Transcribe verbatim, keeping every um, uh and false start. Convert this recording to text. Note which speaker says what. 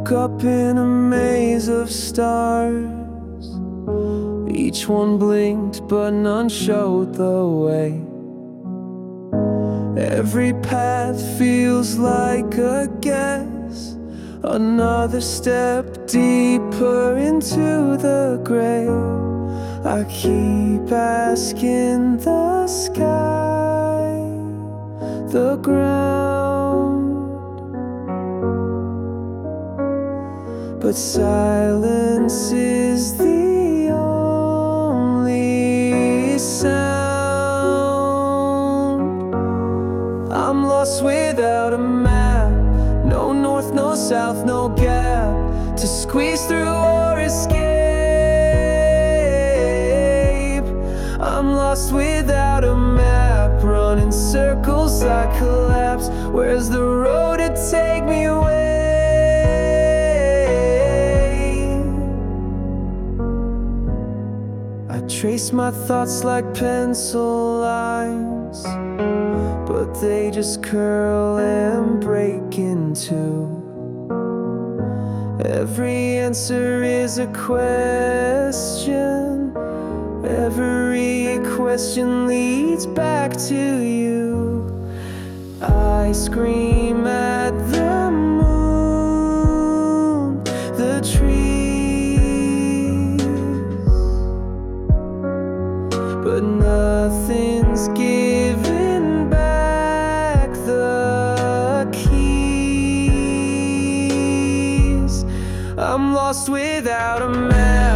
Speaker 1: woke up in a maze of stars. Each one blinked, but none showed the way. Every path feels like a guess, another step deeper into the gray. I keep asking the sky, the ground, but silence is the only sound. I'm lost without a map, no north, no south, no gap to squeeze through or escape. I'm lost without a map, running circles, I collapse. Where's the road to take me away? I trace my thoughts like pencil lines, but they just curl and break in two. Every answer is a question, every question leads back to you. I scream at the moon, the trees, but nothing's giving back the keys. I'm lost without a map,